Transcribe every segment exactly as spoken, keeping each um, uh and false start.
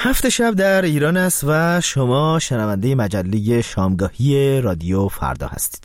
هفت شب در ایران است و شما شنونده مجله شامگاهی رادیو فردا هستید.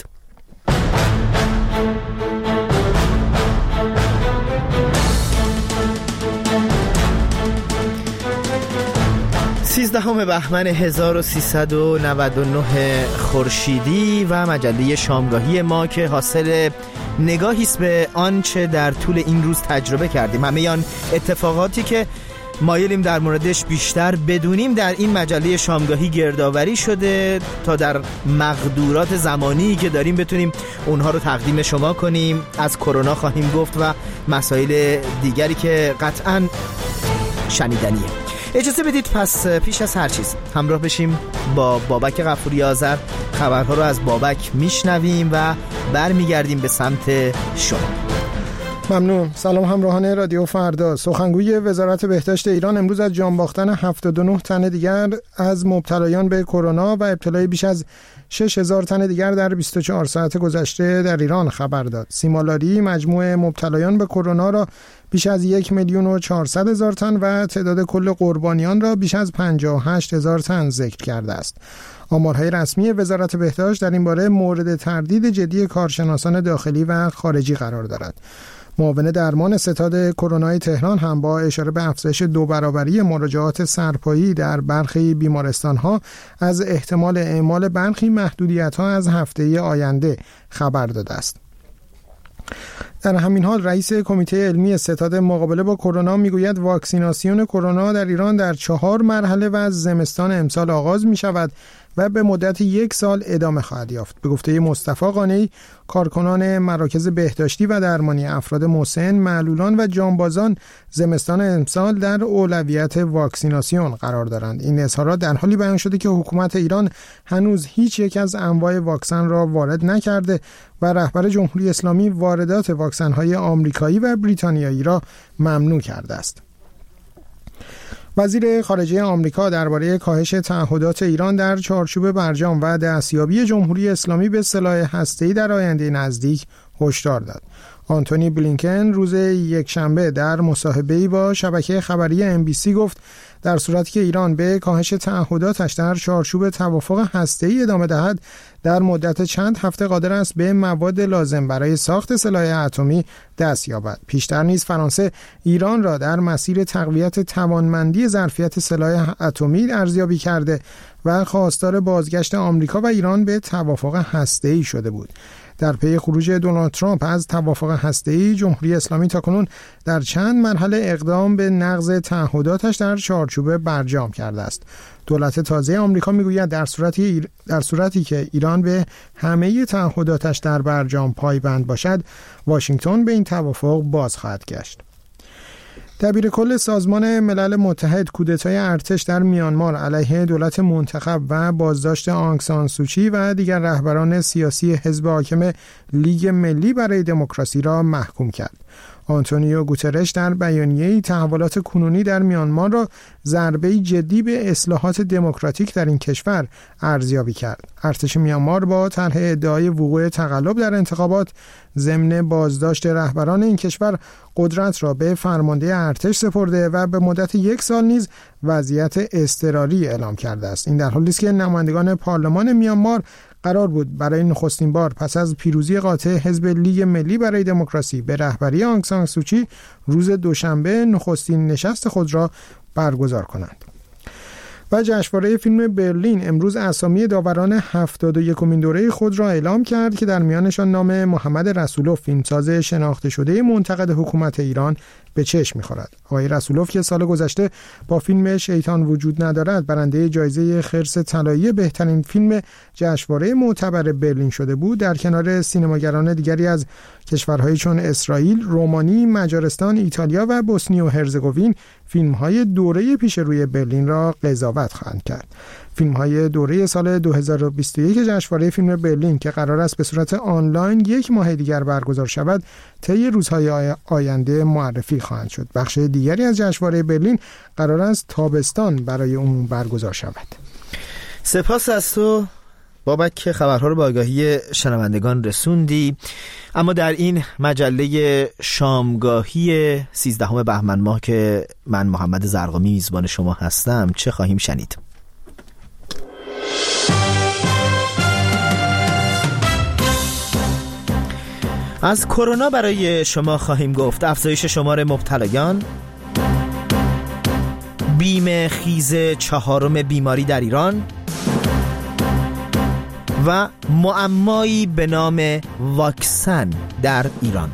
سیزدهم بهمن هزار و سیصد و نود و نه خورشیدی و مجله شامگاهی ما که حاصل نگاهی است به آنچه در طول این روز تجربه کردیم، همه آن اتفاقاتی که مایلیم در موردش بیشتر بدونیم در این مجله شامگاهی گردآوری شده تا در مقدورات زمانی که داریم بتونیم اونها رو تقدیم شما کنیم. از کرونا خواهیم گفت و مسائل دیگری که قطعاً شنیدنیه. اجازه بدید پس پیش از هر چیز همراه بشیم با بابک غفوری آذر، خبرها رو از بابک میشنویم و برمیگردیم به سمت شما. ممنون. سلام همراهان رادیو فردا. سخنگوی وزارت بهداشت ایران امروز از جان باختن هفتاد و نه تن دیگر از مبتلایان به کرونا و ابتلای بیش از شش هزار تن دیگر در بیست و چهار ساعت گذشته در ایران خبر داد. سیمالاری مجموع مبتلایان به کرونا را بیش از یک میلیون و چهارصد هزار تن و تعداد کل قربانیان را بیش از پنجاه و هشت هزار تن ذکر کرده است. آمارهای رسمی وزارت بهداشت در این باره مورد تردید جدی کارشناسان داخلی و خارجی قرار دارد. معاون درمان ستاد کرونای تهران هم با اشاره به افزایش دو برابری مراجعات سرپایی در برخی بیمارستان‌ها از احتمال اعمال برخی محدودیت‌ها از هفته آینده خبر داده است. در همین حال رئیس کمیته علمی ستاد مقابله با کرونا میگوید واکسیناسیون کرونا در ایران در چهار مرحله و از زمستان امسال آغاز می شود و به مدت یک سال ادامه خواهد یافت. به گفته مصطفی قانعی، کارکنان مراکز بهداشتی و درمانی افراد مسن، معلولان و جانبازان زمستان امسال در اولویت واکسیناسیون قرار دارند. این اظهارات در حالی بیان شده که حکومت ایران هنوز هیچ یک از انواع واکسن را وارد نکرده و رهبر جمهوری اسلامی واردات واکسن‌های آمریکایی و بریتانیایی را ممنوع کرده است. وزیر خارجه آمریکا درباره کاهش تعهدات ایران در چارچوب برجام و دستیابی جمهوری اسلامی به سلاح هسته‌ای در آینده نزدیک هشدار داد. آنتونی بلینکن روز یکشنبه در مصاحبه‌ای با شبکه خبری ام بی سی گفت در صورتی که ایران به کاهش تعهداتش در چارچوب توافق هسته‌ای ادامه دهد، در مدت چند هفته قادر است به مواد لازم برای ساخت سلاح اتمی دست یابد. پیشتر نیز فرانسه ایران را در مسیر تقویت توانمندی ظرفیت سلاح اتمی ارزیابی کرده و خواستار بازگشت آمریکا و ایران به توافق هسته‌ای شده بود. در پی خروج دونالد ترامپ از توافق هسته‌ای، جمهوری اسلامی تاکنون در چند مرحله اقدام به نقض تعهداتش در چارچوب برجام کرده است. دولت تازه آمریکا میگوید در صورتی در صورتی که ایران به همه تعهداتش در برجام پایبند باشد، واشنگتن به این توافق باز خواهد گشت. دبیر کل سازمان ملل متحد کودتای ارتش در میانمار علیه دولت منتخب و بازداشت آنگ سان سوچی و دیگر رهبران سیاسی حزب حاکم لیگ ملی برای دموکراسی را محکوم کرد. آنتونیو گوترش در بیانیه‌ای تحولات کنونی در میانمار را ضربه‌ای جدی به اصلاحات دموکراتیک در این کشور ارزیابی کرد. ارتش میانمار با طرح ادعای وقوع تقلب در انتخابات ضمن بازداشت رهبران این کشور قدرت را به فرمانده ارتش سپرده و به مدت یک سال نیز وضعیت اضطراری اعلام کرده است. این در حالی است که نمایندگان پارلمان میانمار قرار بود برای نخستین بار پس از پیروزی قاطع حزب لیگ ملی برای دموکراسی به رهبری آنگ سان سوچی روز دوشنبه نخستین نشست خود را برگزار کنند. و جشنواره فیلم برلین امروز اسامی داوران هفتاد و یکمین دوره خود را اعلام کرد که در میانشان نام محمد رسولوف، فیلمساز شناخته شده منتقد حکومت ایران، به چشم می‌خورد. آقای رسولوف که سال گذشته با فیلم شیطان وجود ندارد برنده جایزه خرس طلایی بهترین فیلم جشنواره معتبر برلین شده بود، در کنار سینماگران دیگری از کشورهای چون اسرائیل، رومانی، مجارستان، ایتالیا و بوسنی و هرزگوین فیلم‌های دوره پیش روی برلین را قضاوت خواهند کرد. فیلم‌های دوره سال دو هزار و بیست و یک جشنواره فیلم برلین که قرار است به صورت آنلاین یک ماه دیگر برگزار شود، طی روزهای آینده معرفی خواهند شد. بخش دیگری از جشنواره برلین قرار است تابستان برای عموم برگزار شود. سپاس از تو بابک خبرها رو به آگاهی شنوندگان رسوندی. اما در این مجله شامگاهی سیزدهم بهمن ماه که من محمد زرقامی میزبان شما هستم چه خواهیم شنید؟ از کرونا برای شما خواهیم گفت. افزایش شمار مبتلایان، بیم خیز چهارم بیماری در ایران و معمایی به نام واکسن در ایران.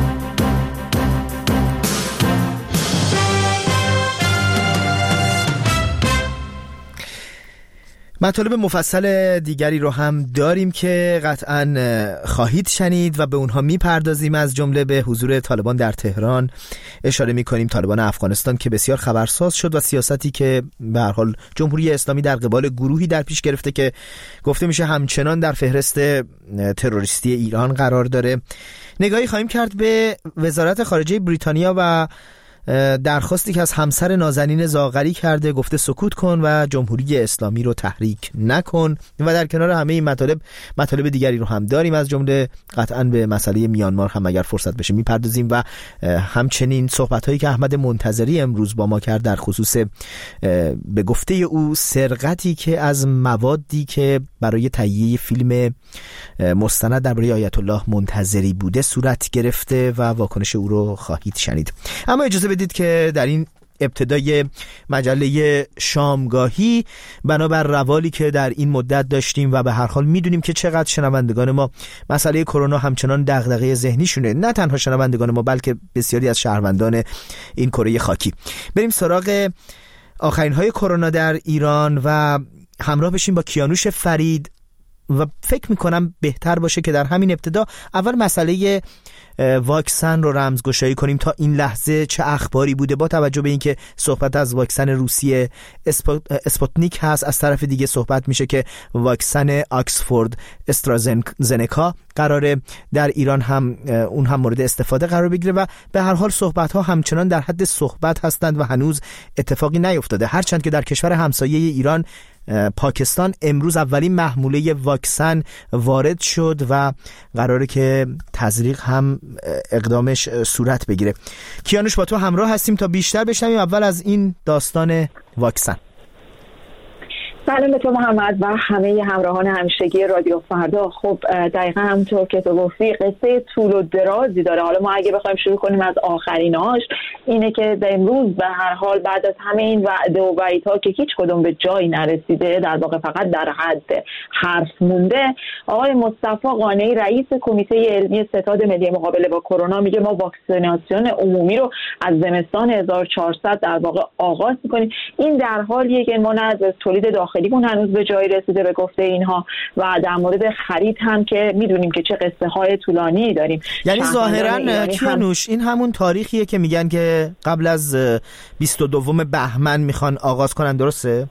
مطالب مفصل دیگری رو هم داریم که قطعاً خواهید شنید و به اونها میپردازیم. از جمله به حضور طالبان در تهران اشاره میکنیم، طالبان افغانستان که بسیار خبرساز شد و سیاستی که به هر حال جمهوری اسلامی در قبال گروهی در پیش گرفته که گفته میشه همچنان در فهرست تروریستی ایران قرار داره. نگاهی خواهیم کرد به وزارت خارجه بریتانیا و درخواستی که از همسر نازنین زاغری کرده، گفته سکوت کن و جمهوری اسلامی رو تحریک نکن. و در کنار همه این مطالب مطالب دیگری رو هم داریم، از جمله قطعاً به مسئله میانمار هم اگر فرصت بشه میپردازیم و همچنین صحبت‌هایی که احمد منتظری امروز با ما کرد در خصوص به گفته او سرقتی که از موادی که برای تهیه فیلم مستند درباره آیت الله منتظری بوده صورت گرفته و واکنش او رو خواهید شنید. اما اجازه بدید که در این ابتدای مجله شامگاهی بنابر روالی که در این مدت داشتیم و به هر حال میدونیم که چقدر شنوندگان ما مسئله کرونا همچنان دغدغه ذهنیشونه، نه تنها شنوندگان ما بلکه بسیاری از شهروندان این کره خاکی، بریم سراغ آخرین های کرونا در ایران و همراه بشیم با کیانوش فرید. و فکر میکنم بهتر باشه که در همین ابتدا اول مسئله واکسن رو رمزگشایی کنیم تا این لحظه چه اخباری بوده، با توجه به اینکه صحبت از واکسن روسیه اسپوتنیک هست، از طرف دیگه صحبت میشه که واکسن آکسفورد استرازنکا قراره در ایران هم اون هم مورد استفاده قرار بگیره و به هر حال صحبت ها همچنان در حد صحبت هستند و هنوز اتفاقی نیفتاده، هرچند که در کشور همسایه ایران پاکستان امروز اولین محموله واکسن وارد شد و قراره که تزریق هم اقدامش صورت بگیره. کیانوش با تو همراه هستیم تا بیشتر بشنویم اول از این داستان واکسن. سلام به تو محمد و همه همراهان همیشگی رادیو فردا. خب دقیقا همونطور که تو گفتی قصه طول و درازی داره. حالا ما اگه بخوایم شروع کنیم از آخریناش اینه که در امروز به هر حال بعد از همه این وعده و وعیدها که هیچ کدوم به جایی نرسیده، در واقع فقط در حد حرف مونده، آقای مصطفی قانعی رئیس کمیته علمی ستاد ملی مقابله با کرونا میگه ما واکسیناسیون عمومی رو از زمستان هزار و چهارصد در واقع آغاز می‌کنیم. این در حالیه که ما نه از تولید داخلیمون هنوز به جایی رسیده به گفته اینها و در مورد خرید هم که میدونیم که چه قصه های طولانی داریم. یعنی ظاهرا کیانوش این همون تاریخیه که میگن که قبل از بیست و دوم بهمن میخوان آغاز کنن، درسته؟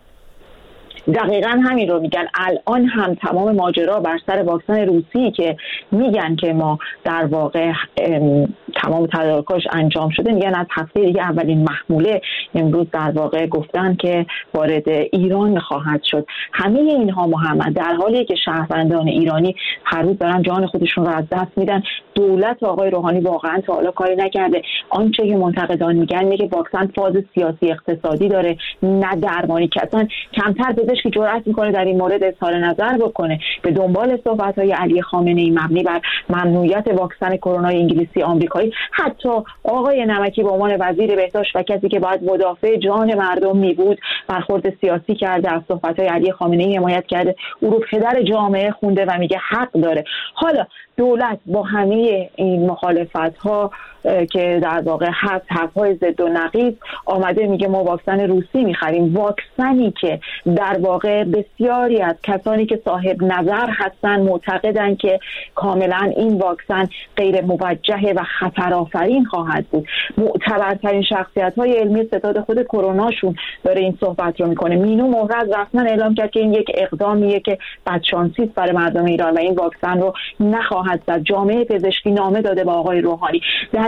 دقیقاً همین رو میگن. الان هم تمام ماجرا بر سر واکسن روسی که میگن که ما در واقع تمام تدارکاش انجام شده، میگن از هفته دیگه اولین محموله امروز در واقع گفتن که وارد ایران خواهد شد. همه اینها محمد در حالیه که شهروندان ایرانی هر روز دارن جان خودشون رو از دست میدن. دولت آقای روحانی واقعا تا حالا کاری نکرده. آنچه که منتقدان میگن میگه واکسن فاز سیاسی اقتصادی داره نه درمانی، که اصلا کمتر پزشکی جرأت میکنه در این مورد اظهار نظر بکنه. به دنبال صحبت‌های علی خامنه‌ای مبنی بر ممنوعیت واکسن کرونا انگلیسی آمریکایی، حتی آقای نمکی به عنوان وزیر بهداشت و کسی که باید مدافع جان مردم می بود برخورد سیاسی کرده، از صحبت‌های علی خامنه‌ای حمایت کرده، او رو پدر جامعه خونده و میگه حق داره. حالا دولت با همه این مخالفت‌ها که در واقع هست حرف‌های ضد و نقیض آمده میگه ما واکسن روسی می‌خریم، واکسنی که در واقع بسیاری از کسانی که صاحب نظر هستن معتقدن که کاملا این واکسن غیر موجه و خطرآفرین خواهد بود. معتبرترین شخصیت‌های علمی ستاد خود کروناشون داره این صحبت رو میکنه. مینو مهرز رسما اعلام کرد که این یک اقدامیه که بدشانسی است برای مردم ایران و این واکسن رو نخواهد زد. جامعه پزشکی نامه داده با آقای روحانی. در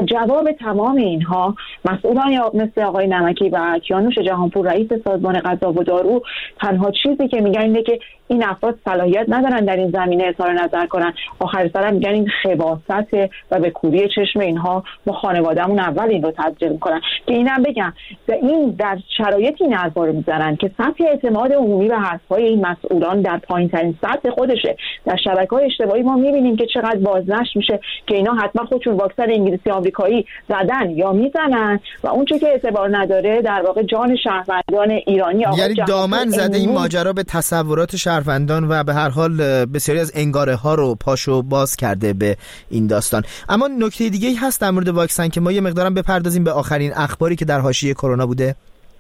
و جواب تمام اینها مسئولان مثل آقای نمکی و کیانوش جهانپور رئیس سازمان غذا و دارو تنها چیزی که میگن اینه که این افراد صلاحیت ندارن در این زمینه اظهار نظر کنن. آخر سر میگن این خباثته و به کوری چشم اینها ما خانوادهمون اول این رو تسجیل میکنن. که اینم بگم این در شرایطی این حرفا رو میزنن که سطح اعتماد عمومی به حرفای این مسئولان در پایین ترین سطح خودشه. در شبکه‌های اجتماعی ما میبینیم که چقدر بازنشر میشه که اینا حتما خودشون واکسن انگلیسی آمریکایی زدن یا میزنن و اون چه که اعتبار نداره در واقع جان شهروندان ایرانی. یعنی دامن زده این ماجرا به تصورات شهروندان و به هر حال بسیاری از انگاره ها رو پاشو باز کرده به این داستان. اما نکته دیگه ای هست در مورد واکسن که ما یه مقدارم بپردازیم به آخرین اخباری که در حاشیه کرونا بوده؟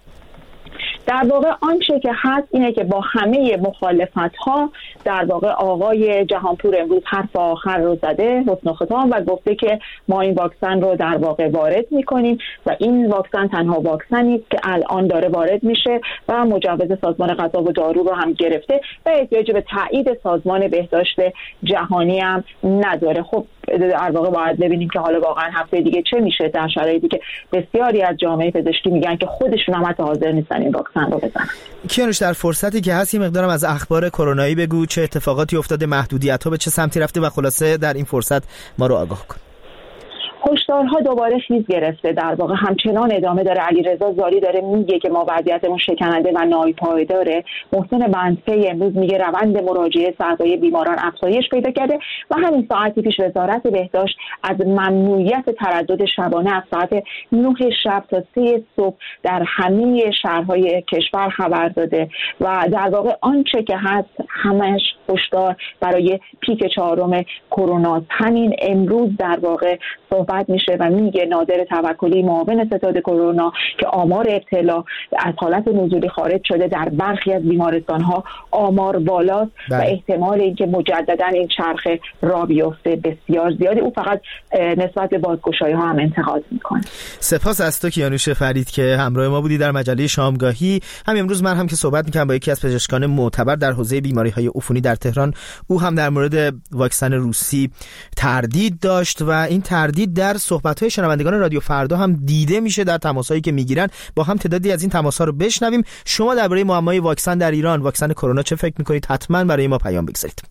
در واقع آنچه که هست اینه که با همه مخالفت‌ها در واقع آقای جهانپور امروز حرف آخر رو زده، حسن ختام، و گفته که ما این واکسن رو در واقع وارد می‌کنیم و این واکسن تنها واکسنی است که الان داره وارد میشه و مجوز سازمان غذا و دارو رو هم گرفته و احتیاج به تایید سازمان بهداشت جهانی هم نداره. خب در واقع باید ببینیم که حالا واقعا هفته دیگه چه میشه در شرایطی که بسیاری از جامعه پزشکی میگن که خودشون هم حتی حاضر نیستن این واکسن رو بزنن. کیانوش در فرصتی که هست یه مقدارم از اخبار کرونایی بگو، چه اتفاقاتی افتاده، محدودیت‌ها به چه سمتی رفته و خلاصه در این فرصت ما رو آگاه کن. هشدارها دوباره خیز گرفته، در واقع همچنان ادامه داره. علیرضا زاری داره میگه که ما وضعیتمون شکننده و ناپایداره. محسن بندپی امروز میگه روند مراجعه سربای بیماران افزایش پیدا کرده و همین ساعتی پیش وزارت بهداشت از ممنوعیت تردد شبانه از ساعت نه شب تا سه صبح در همه شهرهای کشور خبر داده و در واقع آنچه که هست همش هشدار برای پیک چهارم کرونا. همین امروز در واقع صحبت میشه و میگه نادر توکلی معاون ستاد کرونا که آمار ابتلا از حالت نزولی خارج شده در برخی از بیمارستان‌ها آمار بالاست و احتمال اینکه مجددا این چرخ را بیفته بسیار زیاده. او فقط نسبت به بازگشایی‌ها هم انتقاد میکنه. سپاس از تو کیانوش فرید که همراه ما بودی در مجله شامگاهی. هم امروز من هم که صحبت میکنم با یکی از پزشکان معتبر در حوزه بیماری‌های عفونی در تهران، او هم در مورد واکسن روسی تردید داشت و این تردید در صحبت‌های شنوندگان رادیو فردا هم دیده میشه در تماسایی که میگیرن. با هم تعدادی از این تماس‌ها رو بشنویم. شما درباره معمای واکسن در ایران، واکسن کرونا چه فکر می‌کنید؟ حتما برای ما پیام بگذارید.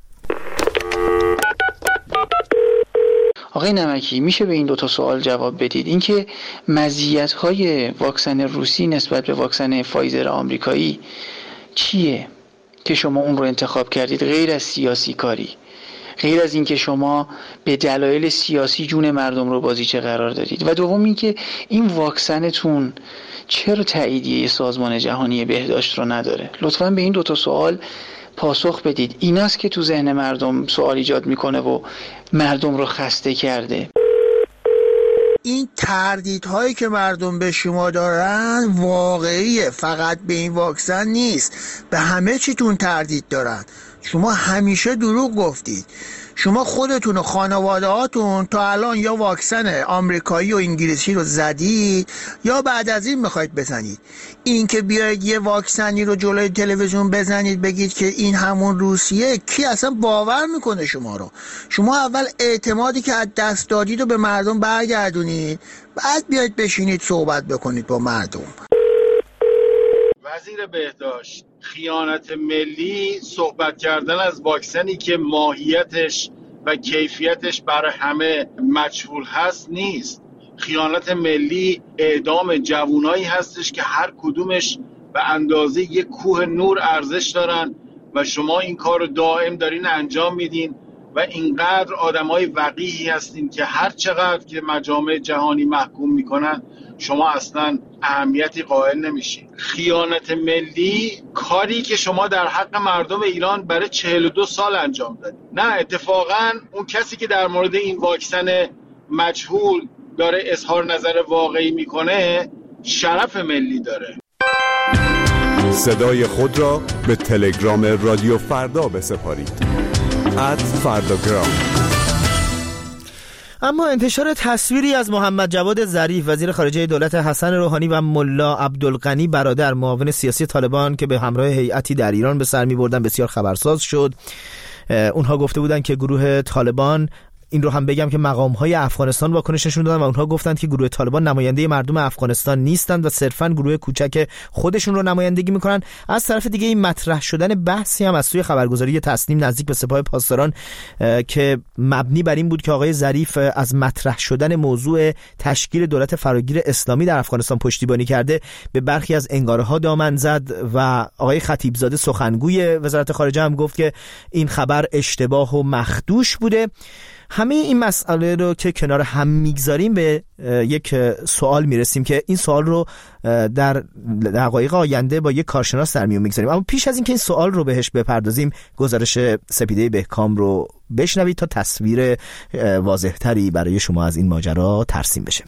آقای نمکی، میشه به این دو تا سوال جواب بدید؟ اینکه مزیت‌های واکسن روسی نسبت به واکسن فایزر آمریکایی چیه که شما اون رو انتخاب کردید غیر از سیاسی کاری؟ غیر از این که شما به دلایل سیاسی جون مردم رو بازیچه قرار دادید. و دوم این که این واکسنتون چرا تاییدیه سازمان جهانی بهداشت رو نداره؟ لطفاً به این دو تا سوال پاسخ بدید. ایناست که تو ذهن مردم سوال ایجاد میکنه و مردم رو خسته کرده. این تردیدهایی که مردم به شما دارن واقعیه، فقط به این واکسن نیست، به همه چیتون تردید دارن. شما همیشه دروغ گفتید. شما خودتون و خانواده هاتون تا الان یا واکسن آمریکایی و انگلیسی رو زدید یا بعد از این میخواید بزنید. این که بیاید یه واکسنی رو جلوی تلویزیون بزنید بگید که این همون روسیه، کی اصلا باور میکنه شما رو؟ شما اول اعتمادی که از دست دادید رو به مردم برگردونید، بعد بیاید بشینید صحبت بکنید با مردم. وزیر بهداشت، خیانت ملی صحبت کردن از واکسنی که ماهیتش و کیفیتش برای همه مجهول هست نیست. خیانت ملی اعدام جوانایی هستش که هر کدومش به اندازه یک کوه نور ارزش دارن و شما این کار رو دائم دارین انجام میدین و اینقدر آدمای وقیحی هستین که هر چقدر که مجامع جهانی محکوم میکنن شما اصلا اهمیتی قائل نمیشین. خیانت ملی کاری که شما در حق مردم ایران برای چهل و دو سال انجام دادید. نه، اتفاقا اون کسی که در مورد این واکسن مجهول داره اظهار نظر واقعی میکنه شرف ملی داره. صدای خود را به تلگرام رادیو فردا بسپارید. ات فرداگرام. اما انتشار تصویری از محمد جواد ظریف وزیر خارجه دولت حسن روحانی و ملا عبدالغنی برادر معاون سیاسی طالبان که به همراه هیئتی در ایران به سر می‌بردن بسیار خبرساز شد. اونها گفته بودند که گروه طالبان این رو هم بگم که مقام‌های افغانستان واکنش نشون دادن و اونها گفتند که گروه طالبان نماینده مردم افغانستان نیستند و صرفاً گروه کوچک خودشون رو نمایندگی میکنن. از طرف دیگه این مطرح شدن بحثی هم از سوی خبرگزاری تسنیم نزدیک به سپاه پاسداران که مبنی بر این بود که آقای ظریف از مطرح شدن موضوع تشکیل دولت فراگیر اسلامی در افغانستان پشتیبانی کرده، به برخی از انگاره‌ها دامن زد و آقای خطیبزاده سخنگوی وزارت خارجه هم گفت که این خبر اشتباه و مخدوش بوده. همه این مسئله رو که کنار هم میگذاریم به یک سوال میرسیم که این سوال رو در دقایق آینده با یک کارشناس در میون میگذاریم. اما پیش از اینکه این سوال رو بهش بپردازیم گزارش سپیده بهکام رو بشنوید تا تصویر واضح‌تری برای شما از این ماجرا ترسیم بشه.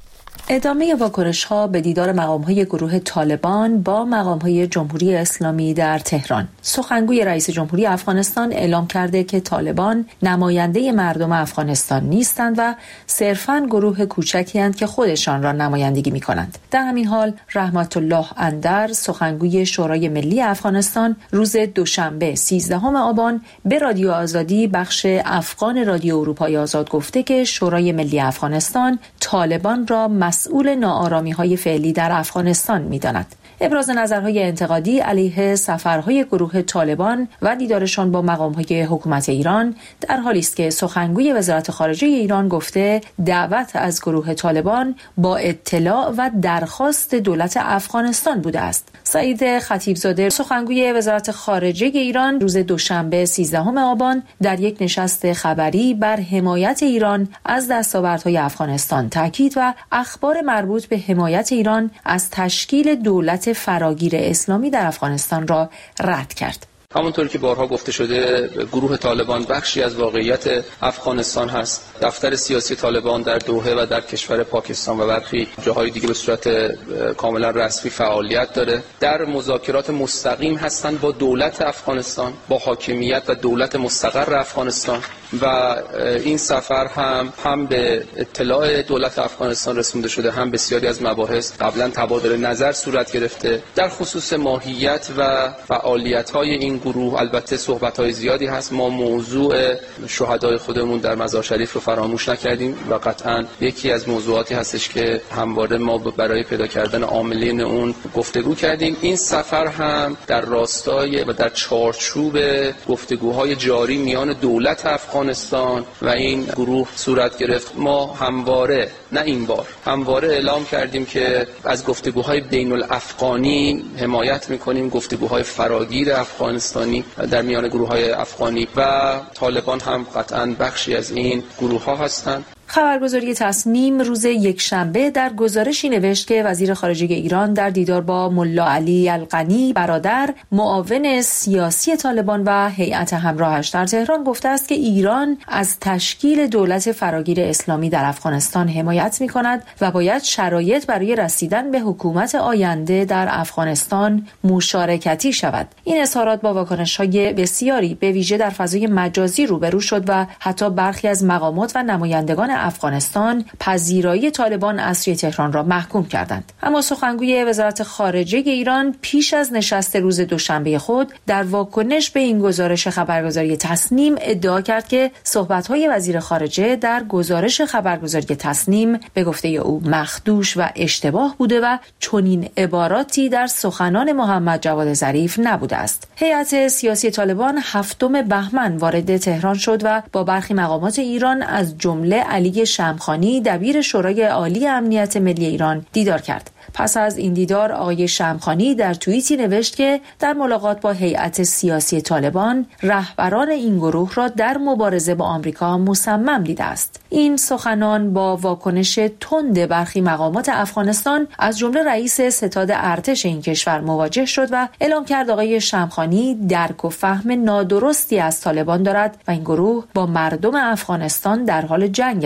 ادامه واکنش‌ها به دیدار مقام‌های گروه طالبان با مقام‌های جمهوری اسلامی در تهران. سخنگوی رئیس جمهوری افغانستان اعلام کرده که طالبان نماینده مردم افغانستان نیستند و صرفاً گروه کوچکی هستند که خودشان را نمایندگی می‌کنند. در همین حال رحمت الله اندر سخنگوی شورای ملی افغانستان روز دوشنبه سیزدهم آبان به رادیو آزادی بخش افغان رادیو اروپای آزاد گفته که شورای ملی افغانستان طالبان را مسئول ناآرامی‌های فعلی در افغانستان می‌داند. ابراز نظرهای انتقادی علیه سفرهای گروه طالبان و دیدارشان با مقام‌های حکومت ایران در حالی است که سخنگوی وزارت خارجه ایران گفته دعوت از گروه طالبان با اطلاع و درخواست دولت افغانستان بوده است. سعید خطیبزاده سخنگوی وزارت خارجه ایران روز دوشنبه سیزدهم آبان در یک نشست خبری بر حمایت ایران از دستاوردهای افغانستان تاکید و اخبار مربوط به حمایت ایران از تشکیل دولت فراگیر اسلامی در افغانستان را رد کرد. همونطور که بارها گفته شده گروه طالبان بخشی از واقعیت افغانستان هست. دفتر سیاسی طالبان در دوحه و در کشور پاکستان و برخی جاهای دیگه به صورت کاملا رسمی فعالیت داره. در مذاکرات مستقیم هستند با دولت افغانستان، با حاکمیت و دولت مستقر افغانستان و این سفر هم هم به اطلاع دولت افغانستان رسونده شده، هم بسیاری از مباحث قبلا تبادل نظر صورت گرفته در خصوص ماهیت و فعالیت‌های این گروه. البته صحبت‌های زیادی هست، ما موضوع شهدای خودمون در مزار شریف رو فراموش نکردیم و قطعاً یکی از موضوعاتی هستش که همواره ما برای پیدا کردن عاملین اون گفتگو کردیم. این سفر هم در راستای و در چارچوب گفتگوهای جاری میان دولت افغانستان و این گروه صورت گرفت. ما همواره نه این بار همواره اعلام کردیم که از گفتگوهای بین الافغانی حمایت می‌کنیم، گفتگوهای فراگیر افغانستانی در میان گروه‌های افغانی و طالبان هم قطعاً بخشی از این گروه‌ها هستند. خبرگزاری تسنیم روز یکشنبه در گزارشی نوشت که وزیر خارجه ایران در دیدار با ملا علی القنی برادر معاون سیاسی طالبان و هیئت همراهش در تهران گفته است که ایران از تشکیل دولت فراگیر اسلامی در افغانستان حمایت می‌کند و باید شرایط برای رسیدن به حکومت آینده در افغانستان مشارکتی شود. این اظهارات با واکنش‌های بسیاری به ویژه در فضای مجازی روبرو شد و حتی برخی از مقامات و نمایندگان افغانستان پذیرایی طالبان از سوی تهران را محکوم کردند. اما سخنگوی وزارت خارجه ایران پیش از نشست روز دوشنبه خود در واکنش به این گزارش خبرگزاری تسنیم ادعا کرد که صحبت‌های وزیر خارجه در گزارش خبرگزاری تسنیم به گفته او مخدوش و اشتباه بوده و چنین عباراتی در سخنان محمد جواد ظریف نبوده است. هیئت سیاسی طالبان هفتم بهمن وارد تهران شد و با برخی مقامات ایران از جمله علی شمخانی دبیر شورای عالی امنیت ملی ایران دیدار کرد. پس از این دیدار آقای شمخانی در توییتی نوشت که در ملاقات با هیئت سیاسی طالبان رهبران این گروه را در مبارزه با آمریکا مصمم دیده است. این سخنان با واکنش تند برخی مقامات افغانستان از جمله رئیس ستاد ارتش این کشور مواجه شد و اعلام کرد آقای شمخانی درک و فهم نادرستی از طالبان دارد و این گروه با مردم افغانستان در حال جنگ است.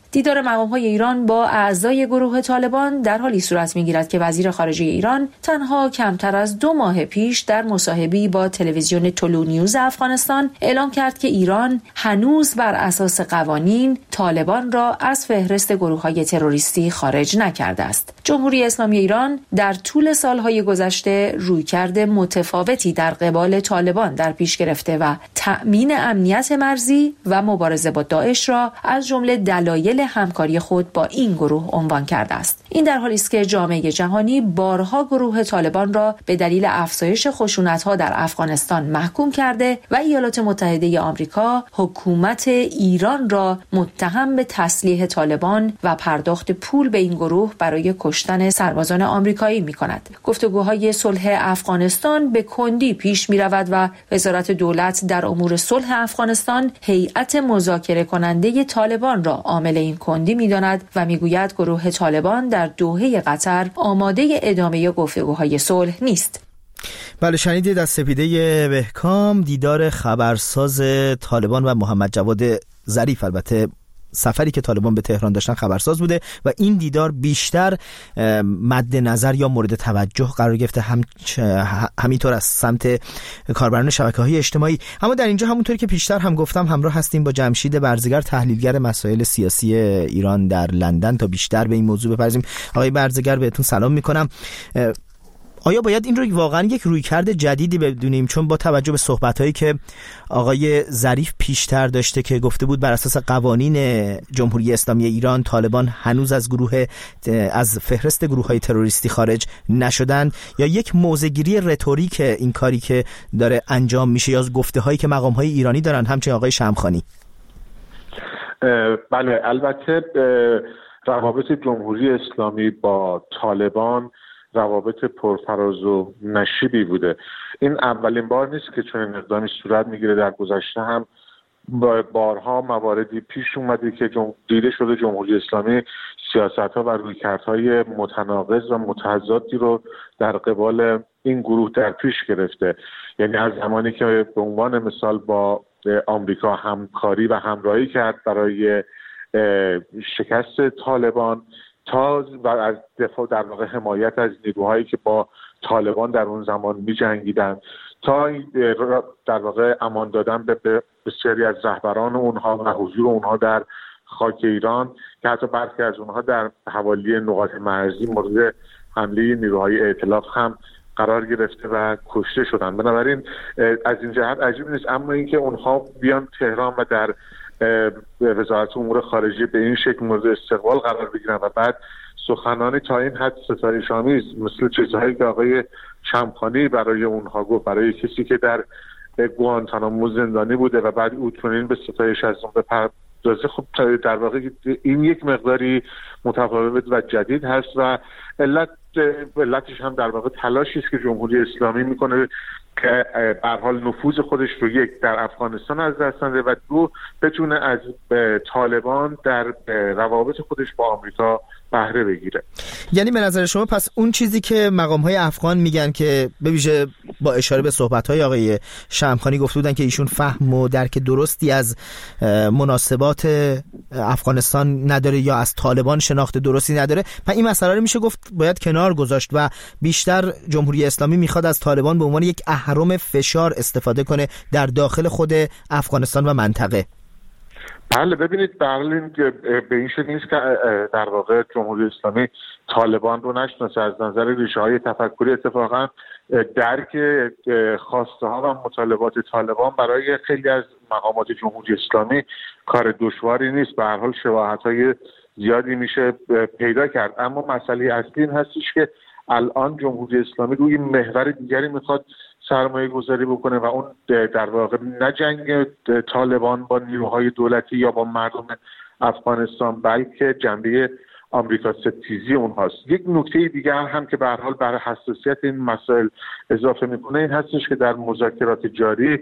دیدار مقام‌های ایران با اعضای گروه طالبان در حالی صورت می‌گیرد که وزیر خارجه ایران تنها کمتر از دو ماه پیش در مصاحبه‌ای با تلویزیون طلوع نیوز افغانستان اعلام کرد که ایران هنوز بر اساس قوانین طالبان را از فهرست گروه‌های تروریستی خارج نکرده است. جمهوری اسلامی ایران در طول سال‌های گذشته رویکرد متفاوتی در قبال طالبان در پیش گرفته و تأمین امنیت مرزی و مبارزه با داعش را از جمله دلایل همکاری خود با این گروه عنوان کرده است. این در حالی است که جامعه جهانی بارها گروه طالبان را به دلیل افزایش خشونت‌ها در افغانستان محکوم کرده و ایالات متحده آمریکا حکومت ایران را متهم به تسلیح طالبان و پرداخت پول به این گروه برای کشتن سربازان آمریکایی می‌کند. گفتگوهای صلح افغانستان به کندی پیش می‌رود و وزارت دولت در امور صلح افغانستان هیئت مذاکره کننده طالبان را عامل این کندی می‌داند و می‌گوید گروه طالبان در دوحه قطر آماده ادامه گفتگوهای صلح نیست. بله، شنیدید از سپیده بهکام دیدار خبرساز طالبان و محمد جواد ظریف. البته سفری که طالبان به تهران داشتن خبرساز بوده و این دیدار بیشتر مد نظر یا مورد توجه قرار گرفته، هم همینطور از سمت کاربران شبکه‌های اجتماعی. اما در اینجا همونطوری که پیشتر هم گفتم همراه هستیم با جمشید برزگر، تحلیلگر مسائل سیاسی ایران در لندن، تا بیشتر به این موضوع بپردازیم. آقای برزگر بهتون سلام میکنم. آیا باید این رو واقعا یک رویکرد جدیدی بدونیم؟ چون با توجه به صحبت‌هایی که آقای ظریف پیشتر داشته که گفته بود بر اساس قوانین جمهوری اسلامی ایران طالبان هنوز از گروه از فهرست گروه‌های تروریستی خارج نشدن، یا یک موضع‌گیری رتوریک این کاری که داره انجام میشه، یا گفته‌هایی که مقام‌های ایرانی دارن، همچنین آقای شمخانی؟ بله، البته روابط جمهوری اسلامی با طالبان روابط پرفراز و نشیبی بوده. این اولین بار نیست که چنین اقدامی صورت میگیره. در گذشته هم بارها مواردی پیش اومده که جم... دیده شده جمهوری اسلامی سیاست‌ها و رویکردهای متناقض و متضادی رو در قبال این گروه در پیش گرفته. یعنی از زمانی که به عنوان مثال با آمریکا همکاری و همراهی کرد برای شکست طالبان، تا و از دفاع در واقع حمایت از نیروهایی که با طالبان در اون زمان می جنگیدن، تا در واقع امان دادن به بسیاری از رهبران اونها و حضور اونها در خاک ایران که حتی برخی از اونها در حوالی نقاط مرزی مورد حمله نیروهای ائتلاف هم قرار گرفته و کشته شدن. بنابراین از این جهت عجیب نیست. اما اینکه اونها بیان تهران و در وزارت امور خارجه به این شکل مورد استقبال قرار بگیرن و بعد سخنانی تا این حد ستایش‌آمیز مثل چیزهایی که آقای شمخانی برای اونها گفت، برای کسی که در گوانتانامو زندانی بوده و بعد او چنین به ستایش از اون بپردازه، خب در واقع این یک مقداری متفاوت و جدید هست و علت علتش هم در واقع تلاشی است که جمهوری اسلامی میکنه که به هر حال نفوذ خودش رو یک در افغانستان از دست نده و دو بتونه از طالبان در روابط خودش با آمریکا بهره بگیره. یعنی به نظر شما پس اون چیزی که مقام‌های افغان میگن که به ویژه با اشاره به صحبت‌های آقای شمخانی گفته بودن که ایشون فهم و درک درستی از مناسبات افغانستان نداره یا از طالبان شناخت درستی نداره، پس این مسئله رو میشه گفت باید کنار گذاشت و بیشتر جمهوری اسلامی میخواد از طالبان به عنوان یک اهرم فشار استفاده کنه در داخل خود افغانستان و منطقه. بله، ببینید برلین به این شکل نیست که در واقع جمهوری اسلامی طالبان رو نشناسه. از نظر ریشه های تفکری اتفاقا درک خواسته ها و مطالبات طالبان برای خیلی از مقامات جمهوری اسلامی کار دشواری نیست. به هر حال شباهت های زیادی میشه پیدا کرد. اما مسئله اصلی این هستش که الان جمهوری اسلامی روی محور دیگری میخواد سرمایه گذاری بکنه و اون در واقع نه جنگ طالبان با نیروهای دولتی یا با مردم افغانستان، بلکه جنبه آمریکا ستیزی اونهاست. یک نکته دیگر هم که به هر حال برای حساسیت این مسائل اضافه میکنه این هستش که در مذاکرات جاری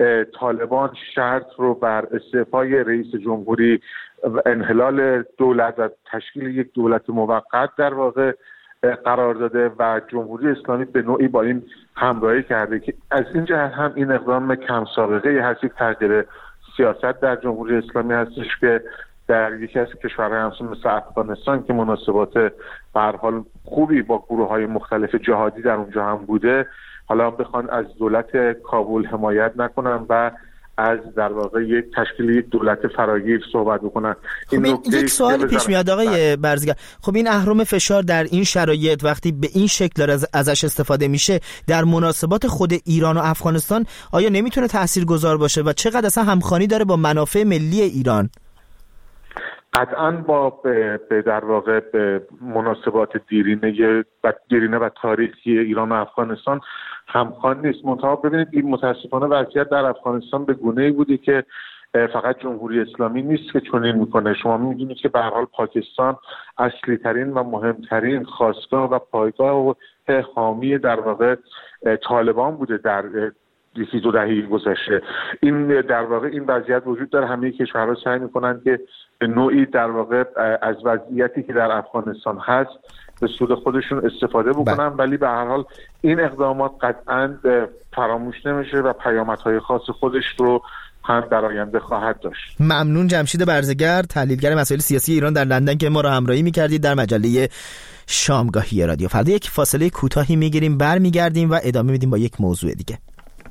طالبان شرط رو بر استعفای رئیس جمهوری و انحلال دولت و تشکیل یک دولت موقت در واقع قرار داده و جمهوری اسلامی به نوعی با این همراهی کرده که از این جهت هم این اقدام کم سابقه هست. یک تغییر سیاست در جمهوری اسلامی هستش که در یکی از کشورهای همسون مثل افغانستان که مناسبات به هر حال خوبی با گروه‌های مختلف جهادی در اونجا هم بوده، حالا بخوان از دولت کابل حمایت نکنن و از در واقع یک تشکیل یک دولت فراگیر صحبت بکنن. خب این یک سوال پیش میاد آقای برزگر، خب این اهرم فشار در این شرایط وقتی به این شکل داره ازش استفاده میشه در مناسبات خود ایران و افغانستان آیا نمیتونه تاثیرگذار باشه و چقدر اصلا همخوانی داره با منافع ملی ایران؟ قطعاً با به در واقع به مناسبات دیرینه و دیرینه و تاریخی ایران و افغانستان همخوان نیست. منتها ببینید این متاسفانه وضعیت در افغانستان به گونه‌ای بوده که فقط جمهوری اسلامی نیست که چنین میکنه. شما میدونید که به هر حال پاکستان اصلی ترین و مهمترین خاستگاه و پایگاه و حامی در واقع طالبان بوده در یکی دو دهه گذشته. این در واقع این وضعیت وجود داره. همه کشورها سعی میکنن که به نوعی در واقع از وضعیتی که در افغانستان هست به سود خودشون استفاده بکنن، ولی به هر حال این اقدامات قطعاً فراموش نمیشه و پیامدهای خاص خودش رو هم در آینده خواهد داشت. ممنون جمشید برزگر، تحلیلگر مسائل سیاسی ایران در لندن که ما را همراهی می‌کردید در مجله شامگاهی رادیو فردا. یک فاصله کوتاهی می‌گیریم، برمیگردیم و ادامه میدیم با یک موضوع دیگه.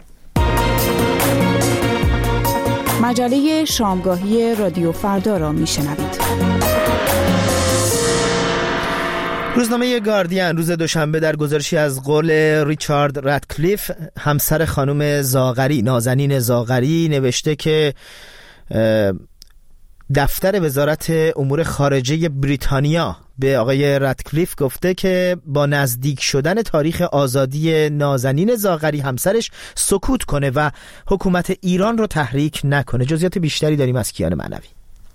مجله شامگاهی رادیو فردا را میشنوید. روزنامه گاردین روز دوشنبه در گزارشی از قول ریچارد رادکلیف همسر خانم زاغری، نازنین زاغری، نوشته که دفتر وزارت امور خارجه بریتانیا به آقای رادکلیف گفته که با نزدیک شدن تاریخ آزادی نازنین زاغری همسرش سکوت کنه و حکومت ایران رو تحریک نکنه. جزئیات بیشتری داریم از کیان معنوی.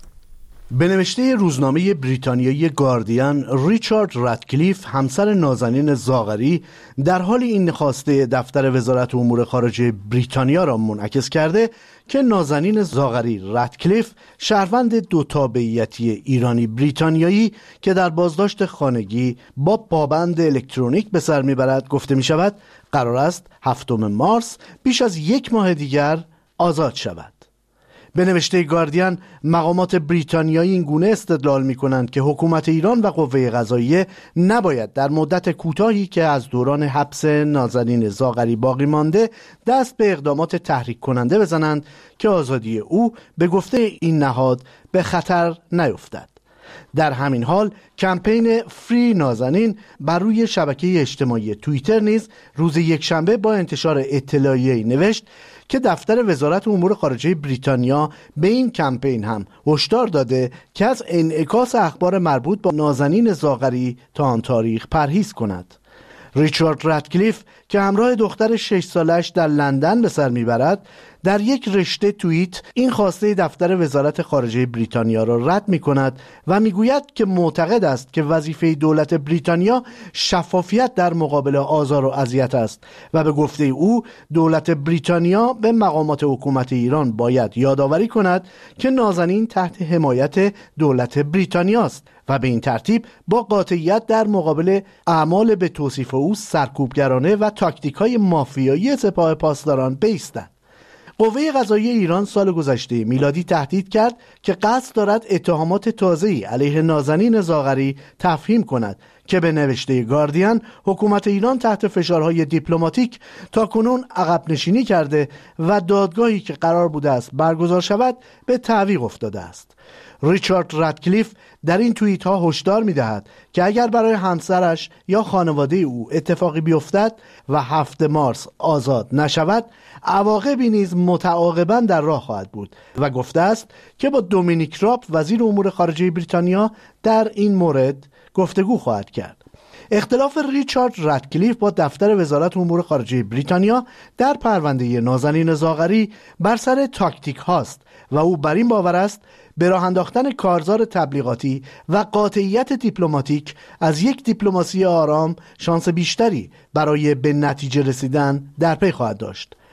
به نوشته روزنامه بریتانیایی گاردین، ریچارد رادکلیف همسر نازنین زاغری در حال این خواسته دفتر وزارت امور خارجه بریتانیا را منعکس کرده که نازنین زاغری رادکلیف شهروند دو تابعیتی ایرانی بریتانیایی که در بازداشت خانگی با پابند الکترونیک به سر میبرد گفته می شود قرار است هفتم مارس بیش از یک ماه دیگر آزاد شود. به نوشته گاردین، مقامات بریتانیایی این گونه استدلال می کنند که حکومت ایران و قوه قضاییه نباید در مدت کوتاهی که از دوران حبس نازنین زاغری باقی مانده دست به اقدامات تحریک کننده بزنند که آزادی او به گفته این نهاد به خطر نیفتد. در همین حال کمپین فری نازنین بر روی شبکه اجتماعی توییتر نیز روز یکشنبه با انتشار اطلاعیه‌ای نوشت که دفتر وزارت امور خارجه بریتانیا به این کمپین هم هشدار داده که از انعکاس اخبار مربوط با نازنین زاغری تا آن تاریخ پرهیز کند. ریچارد رادکلیف که همراه دختر شش سالش در لندن به سر میبرد در یک رشته توییت این خواسته دفتر وزارت خارجه بریتانیا را رد می کند و می گوید که معتقد است که وظیفه دولت بریتانیا شفافیت در مقابل آزار و اذیت است و به گفته او دولت بریتانیا به مقامات حکومت ایران باید یادآوری کند که نازنین تحت حمایت دولت بریتانیا است و به این ترتیب با قاطعیت در مقابل اعمال به توصیف او سرکوبگرانه و تاکتیک‌های مافیایی سپاه پاسداران بایستند. قوه قضاییه ایران سال گذشته میلادی تهدید کرد که قصد دارد اتهامات تازه‌ای علیه نازنین زاغری تفهیم کند که به نوشته گاردین حکومت ایران تحت فشارهای دیپلماتیک تاکنون عقب نشینی کرده و دادگاهی که قرار بوده است برگزار شود به تعویق افتاده است. ریچارد رادکلیف در این توییت ها هشدار می دهد که اگر برای همسرش یا خانواده او اتفاقی بیفتد و هفتم مارس آزاد نشود عواقبی نیز متعاقباً در راه خواهد بود و گفته است که با دومینیک راب وزیر امور خارجه بریتانیا در این مورد گفتگو خواهد کرد. اختلاف ریچارد رادکلیف با دفتر وزارت امور خارجه بریتانیا در پرونده نازنین زاغری بر سر تاکتیک هاست و او بر این باور است به راه انداختن کارزار تبلیغاتی و قاطعیت دیپلماتیک از یک دیپلماسی آرام شانس بیشتری برای به نتیجه رسیدن در پی خواهد داشت.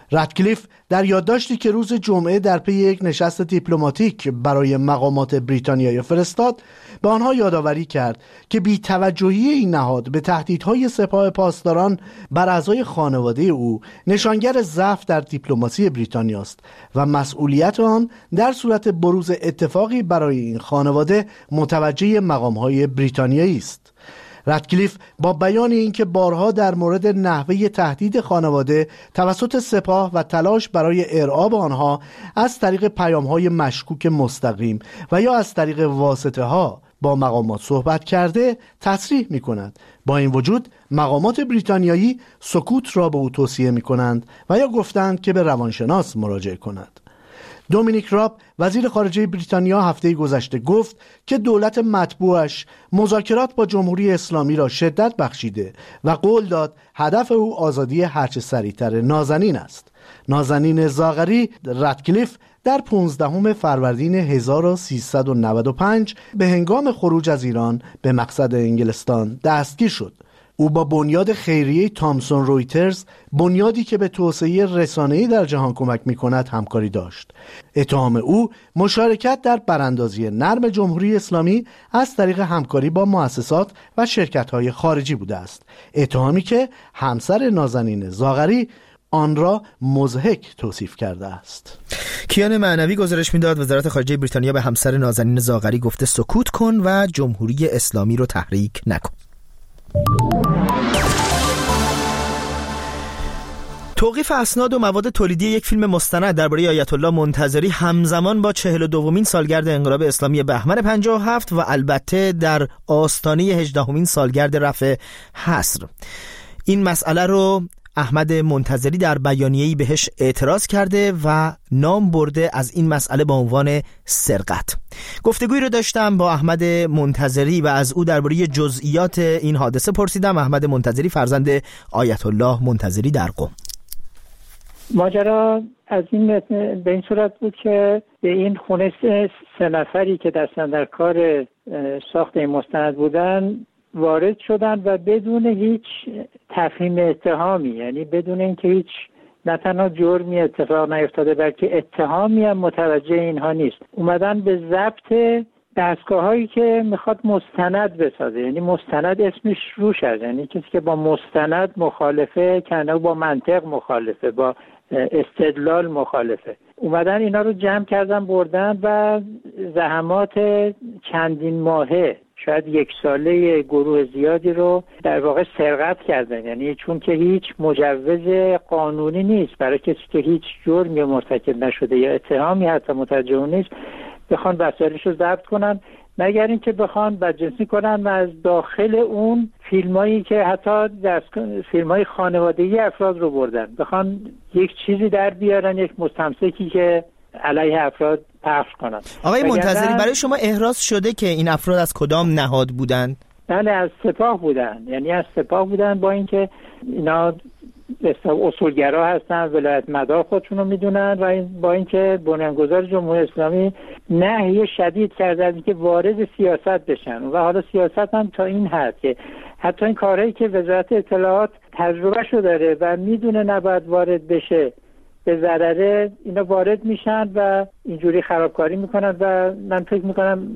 رتکلیف در یادداشتی که روز جمعه در پی یک نشست دیپلماتیک برای مقامات بریتانیایی فرستاد به آنها یادآوری کرد که بی‌توجهی این نهاد به تهدیدهای سپاه پاسداران بر اعضای خانواده او نشانگر ضعف در دیپلماسی بریتانیا است و مسئولیت آن در صورت بروز اتفاقی برای این خانواده متوجه مقام‌های بریتانیایی است. رتکلیف با بیان اینکه بارها در مورد نحوه تهدید خانواده توسط سپاه و تلاش برای ارعاب آنها از طریق پیام‌های مشکوک مستقیم و یا از طریق واسطه‌ها با مقامات صحبت کرده تصریح می‌کند. با این وجود مقامات بریتانیایی سکوت را به او توصیه می‌کنند و یا گفتند که به روانشناس مراجعه کند. دومینیک راب وزیر خارجه بریتانیا هفته گذشته گفت که دولت مطبوعش مذاکرات با جمهوری اسلامی را شدت بخشیده و قول داد هدف او آزادی هرچه سریعتر نازنین است. نازنین زاغری رتکلیف در پانزدهم فروردین هزار و سیصد و نود و پنج به هنگام خروج از ایران به مقصد انگلستان دستگیر شد. او با بنیاد خیریه تامسون رویترز، بنیادی که به توسعه رسانه‌ای در جهان کمک می‌کند، همکاری داشت. اتهام او مشارکت در براندازی نرم جمهوری اسلامی از طریق همکاری با مؤسسات و شرکت‌های خارجی بوده است. اتهامی که همسر نازنین زاغری آن را مضحک توصیف کرده است. کیان معنوی گزارش میداد وزارت خارجه بریتانیا به همسر نازنین زاغری گفته سکوت کن و جمهوری اسلامی رو تحریک نکن. توقیف اسناد و مواد تولیدی یک فیلم مستند درباره آیت الله منتظری همزمان با چهل و دومین سالگرد انقلاب اسلامی بهمن پنجاه و هفت و البته در آستانه هجدهمین سالگرد رفع حصر. این مسئله رو احمد منتظری در بیانیه‌ای بهش اعتراض کرده و نام برده از این مسئله با عنوان سرقت. گفتگویی رو داشتم با احمد منتظری و از او درباره جزئیات این حادثه پرسیدم. احمد منتظری فرزند آیت الله منتظری در قم. ماجرا از این به این صورت بود که به این خونه سه نفری که دستن در کار ساخت این مستند بودن وارد شدن و بدون هیچ تفهیم اتهامی، یعنی بدون اینکه هیچ نه تنها جرمی اتفاق نیفتاده بلکه اتهامی هم متوجه اینها نیست، اومدن به ضبط دستگاه هایی که میخواد مستند بسازه. یعنی مستند اسمش روش هست، یعنی کسی که با مستند مخالفه کنه با منطق مخالفه، با استدلال مخالفه. اومدن اینا رو جمع کردن بردن و زحمات چندین ماهه شاید یک ساله گروه زیادی رو در واقع سرقت کردن. یعنی چون که هیچ مجوز قانونی نیست برای کسی که هیچ جرمی مرتکب نشده یا اتهامی حتی متوجه نیست بخوان وسایلش رو ضبط کنن، مگر اینکه بخوان بدجنسی کنن و از داخل اون فیلمایی که حتی فیلمای خانوادگی افراد رو بردن بخوان یک چیزی در بیارن، یک مستمسکی که علیه افراد پخش کنن. آقای منتظری برای شما احراز شده که این افراد از کدام نهاد بودند؟ بله از سپاه بودن، یعنی از سپاه بودن، با اینکه اینا اصولگرا هستن، ولایت مدار خودشون رو میدونن و این با اینکه بنیانگذار جمهوری اسلامی نهی شدید کرده که وارد سیاست بشن و حالا سیاست هم تا این حد که حتی این کارهایی که وزارت اطلاعات تجربه شو داره و میدونه نباید وارد بشه به ضرره اینا وارد میشن و اینجوری خرابکاری میکنن و من فکر میکنم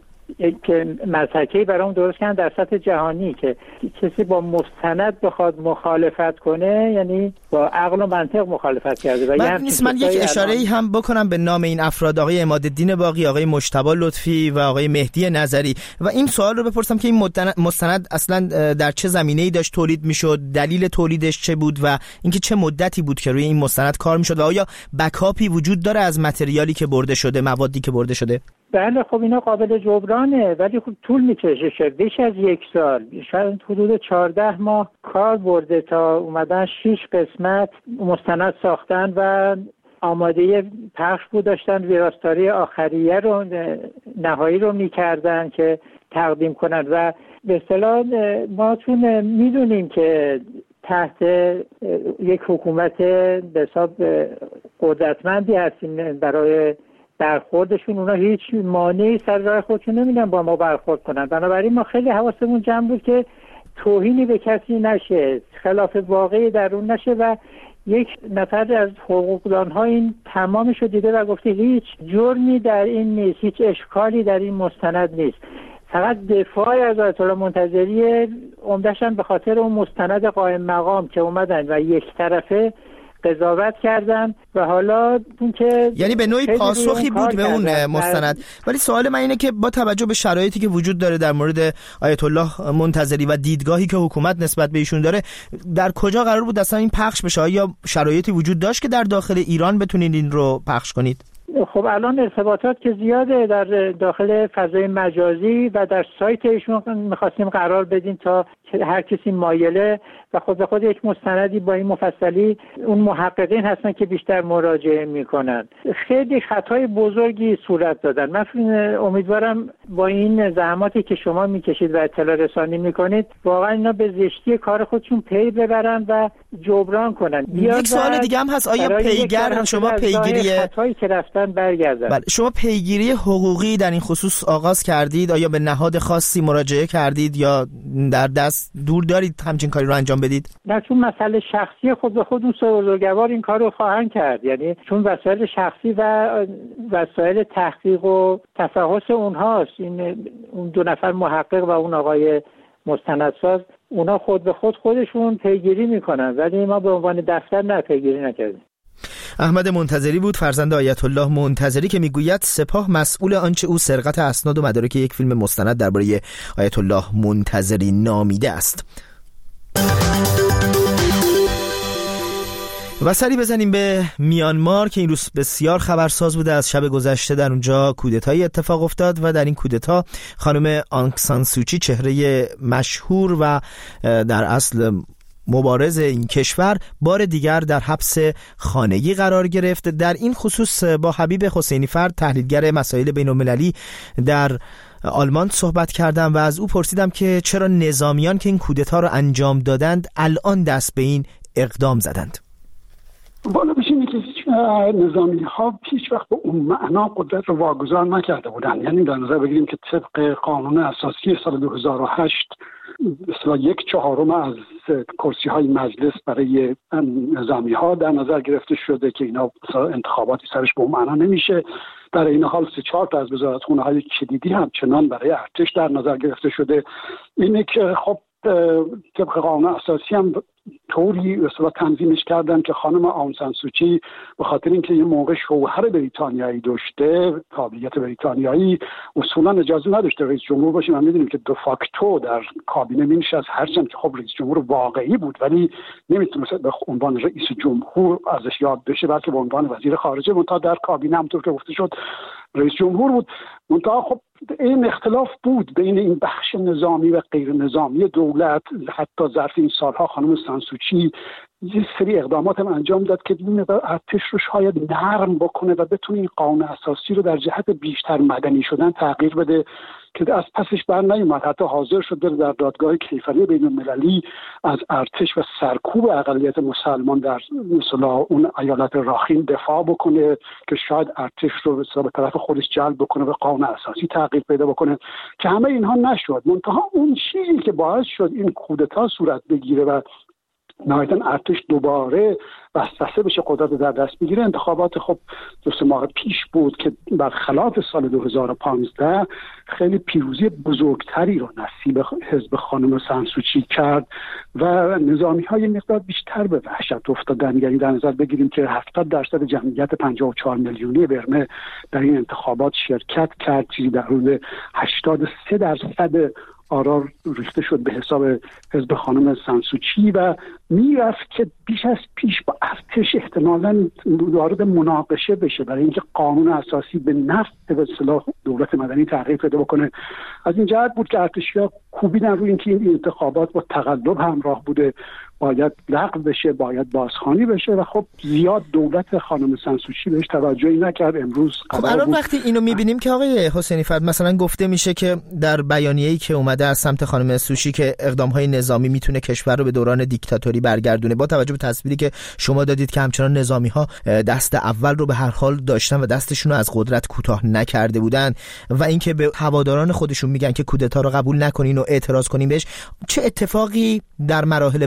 که مسئله برام درست کردن در سطح جهانی که کسی با مستند بخواد مخالفت کنه یعنی با عقل و منطق مخالفت کرده. و من نیست من یک اشاره ای هم بکنم به نام این افراد، آقای عمادالدین باقی، آقای مجتبی لطفی و آقای مهدی نظری، و این سوال رو بپرسم که این مستند اصلا در چه زمینه‌ای داشت تولید میشد، دلیل تولیدش چه بود و اینکه چه مدتی بود که روی این مستند کار میشد و آیا بکاپی وجود داره از متریالی که برده شده، موادی که برده شده؟ بله خب اینا قابل جبرانه ولی خب طول میکشه، بیش از یک سال، شاید حدود چهارده ماه کار برده تا اومدن شش قسمت مستند ساختن و آماده پخش بود، داشتن ویراستاری آخریه رو نهایی رو میکردن که تقدیم کنن و به اصطلاح ما چون میدونیم که تحت یک حکومت به حساب قدرتمندی هستیم برای برخوردشون، اونا هیچ مانعی سر راه خودشون نمیدن با ما برخورد کنن، بنابراین ما خیلی حواسمون جمع بود که توهینی به کسی نشه، خلاف واقعی در اون نشه و یک نفر از حقوقدان‌ها این تمامش رو دیده و گفته هیچ جرمی در این نیست، هیچ اشکالی در این مستند نیست، فقط دفاع از آیت الله منتظری عمده‌ش به خاطر اون مستند قائم مقام که اومدن و یک طرفه قضاوت کردن و حالا اون که یعنی به نوعی پاسخی بود به اون مستند. ولی سوال من اینه که با توجه به شرایطی که وجود داره در مورد آیت الله منتظری و دیدگاهی که حکومت نسبت به ایشون داره، در کجا قرار بود اصلا این پخش بشه؟ یا شرایطی وجود داشت که در داخل ایران بتونید این رو پخش کنید؟ خب الان ارتباطات که زیاده در داخل فضای مجازی و در سایت ایشون می‌خواستیم قرار بدیم تا هر کسی مایله و خود به خود یک مستندی با این مفصلی، اون محققین هستن که بیشتر مراجعه میکنن. خیلی خطای بزرگی صورت دادن. من امیدوارم با این زحماتی که شما میکشید و اطلاع رسانی میکنید واقعا اینا به زشتی کار خودشون پی ببرن و جبران کنن. یک سوال دیگه هم هست، آیا پیگر شما پیگیری خطایی که رفتن برگردن؟ بله، شما پیگیری حقوقی در این خصوص آغاز کردید؟ آیا به نهاد خاصی مراجعه کردید یا در دست دور دارید همچین کاری رو انجام بدید؟ نه، چون مسئله شخصی خود به خود اون سه بزرگوار این کار رو خواهند کرد، یعنی چون وسایل شخصی و وسایل تحقیق و تفحص اونهاست. این اون دو نفر محقق و اون آقای مستندساز اونا خود به خود خودشون پیگیری میکنن، ولی ما به عنوان دفتر نه پیگیری نکردیم. احمد منتظری بود، فرزند آیت الله منتظری، که میگوید سپاه مسئول آنچه او سرقت اسناد و مدارک یک فیلم مستند درباره آیت الله منتظری نامیده است. و سری بزنیم به میانمار که این روز بسیار خبرساز بوده. از شب گذشته در اونجا کودتایی اتفاق افتاد و در این کودتا خانم آنگ سان سوچی، چهره مشهور و در اصل مبارز این کشور، بار دیگر در حبس خانگی قرار گرفت. در این خصوص با حبیب حسینی فرد، تحلیلگر مسائل بین‌المللی در آلمان صحبت کردم و از او پرسیدم که چرا نظامیان که این کودتا را انجام دادند الان دست به این اقدام زدند. بالا بشه اینه که هیچ نظامی ها هیچ وقت به اون معنا قدرت رو واگذار نکرده بودن. یعنی در نظر بگیریم که طبق قانون اساسی سال دو هزار و هشت مثلا یک چهارم از کرسی های مجلس برای نظامی ها در نظر گرفته شده که اینا انتخاباتی سرش به اون معنا نمیشه. در این حال سه چهار تا از وزارتخونه های کلیدی همچنان برای ارتش در نظر گرفته شده. اینه که خب طبق قانون اساسی هم طوری مثلا تنظیمش کردن که خانم آنگ سان سوچی به خاطر اینکه یه موقع شوهر بریتانیایی داشته، تابعیت بریتانیایی، اصولا اجازه نداشته رئیس جمهور باشه. من میدونیم که دو فاکتو در کابینه مینشست، هرچند که خب رئیس جمهور واقعی بود ولی نمیتونست به عنوان رئیس جمهور ازش یاد بشه، بلکه به عنوان وزیر خارجه منتها در کابینه همونطور که گفته شد رئیس جمهور بود. منتها خب این اختلاف بود بین این بخش نظامی و غیر نظامی دولت. حتی ظرف این سالها خانم سان سوچی یه سری اقدامات هم انجام داد که این ارتش رو شاید نرم بکنه و بتونه این قانون اساسی رو در جهت بیشتر مدنی شدن تغییر بده که از پسش بر نیومد. حتی حاضر شد بره در دادگاه کیفری بین المللی از ارتش و سرکوب اقلیت مسلمان در مثلا اون ایالت راخین دفاع بکنه که شاید ارتش رو به طرف خودش جلب بکنه و قانون اساسی تغییر پیدا بکنه، که همه اینها نشد. منتها اون چیزی که باعث شد این کودتا صورت بگیره و نهایتاً ارتش دوباره وسوسه بشه، قدرت در دست بگیره، انتخابات خب دو سه ماه پیش بود که برخلاف سال دو هزار و پانزده خیلی پیروزی بزرگتری رو نصیب حزب خانم سان سوچی کرد و نظامی های مقدار بیشتر به وحشت افتادن. یعنی در نظر بگیریم که هفتاد درصد جمعیت پنجاه و چهار میلیونی برمه در این انتخابات شرکت کرد، چیزی در حدود هشتاد و سه درصد آرا ریخته شد به حساب حزب خانم سان سوچی و میرفت که بیش از پیش با ارتش احتمالاً وارد مناقشه بشه برای اینکه قانون اساسی به نفع به اصطلاح دولت مدنی تغییر پیدا بکنه. از این جهت بود که ارتشی‌ها کوبیدن روی اینکه این انتخابات با تقلب همراه بوده، باید لغو بشه، باید بازخوانی بشه و خب زیاد دولت خانم سان سوچی بهش توجهی نکرد. امروز خب الان وقتی اینو میبینیم که آقای حسینی فرد مثلا گفته میشه که در بیانیه‌ای که اومده از سمت خانم سوچی که اقدام‌های نظامی میتونه کشور رو به دوران دیکتاتوری برگردونه، با توجه به تصویری که شما دادید که همچنان نظامی‌ها دست اول رو به هر حال داشتن و دستشون رو از قدرت کوتاه نکرده بودن و اینکه به هواداران خودشون میگن که کودتا رو قبول نکنین و اعتراض کنین بهش، چه اتفاقی در مراحل بعد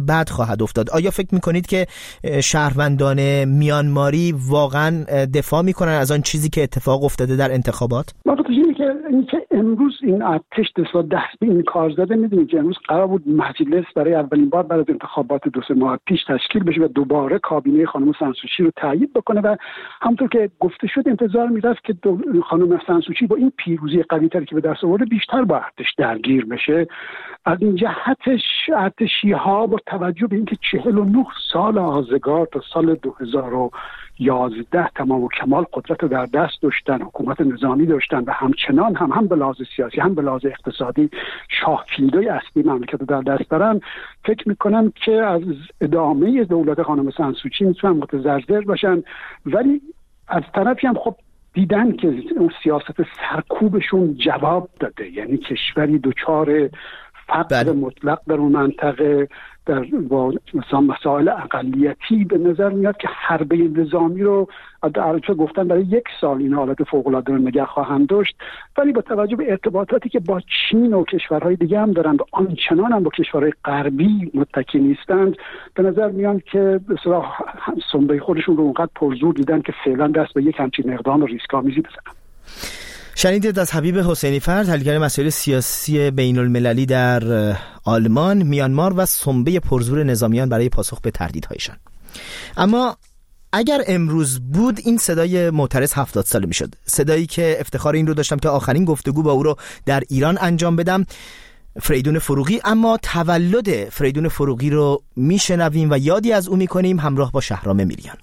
خواهد افتاد. آیا فکر میکنید که شهروندان میانماری واقعا دفاع میکنن از آن چیزی که اتفاق افتاده در انتخابات؟ اینی که این که امروز این ارتش دست دست به این کار زده، میدونید که امروز قرار بود مجلس برای اولین بار بعد از انتخابات دو سه ماه پیش تشکیل بشه و دوباره کابینه خانم سانسوچی رو تایید بکنه و همونطور که گفته شد انتظار میرفت که خانم سانسوچی با این پیروزی قوی‌تری که به دست آورده بیشتر با ارتش درگیر بشه. از این جهتش ارتشی‌ها با توجه به اینکه چهل و نه سال آزگار تا سال دو هزار و یازده تمام و کمال قدرت رو در دست داشتن، حکومت نظامی داشتن و همچنان هم هم به لحاظ سیاسی هم به لحاظ اقتصادی شاهکلیدهای اصلی مملکت رو در دست دارن، فکر میکنم که از ادامه دولت خانم سانسوچی میتونن متضرر باشن. ولی از طرفی هم خب دیدن که اون سیاست سرکوبشون جواب داده، یعنی کشوری دچار فقر مطلق در اون منطقه در با مثلا مسائل اقلیتی به نظر میاد که حربه نظامی رو در گفتن برای یک سال این حالت فوق‌العاده رو نگه خواهند داشت، ولی با توجه به ارتباطاتی که با چین و کشورهای دیگه هم دارن و آنچنان هم با کشورهای غربی متکی نیستند، به نظر میاد که به اصطلاح سنبه خودشون رو اونقدر پرزور دیدن که فعلا دست به یک همچین اقدام ریسک‌آمیزی بزنن. شنیدید از حبیب حسینی فر، تحلیلگر مسائل سیاسی بین المللی در آلمان، میانمار و سنبه پرزور نظامیان برای پاسخ به تردیدهایشان. اما اگر امروز بود این صدای معترض هفتاد ساله می شد، صدایی که افتخار این رو داشتم که آخرین گفتگو با او رو در ایران انجام بدم، فریدون فروغی. اما تولد فریدون فروغی رو می شنویم و یادی از او می کنیم همراه با شهرام میریان.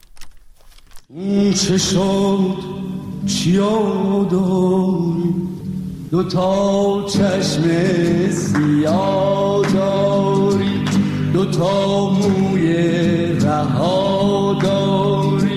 چه شد چیا داری دو تا چشم سیاه داری دو تا موی رها داری.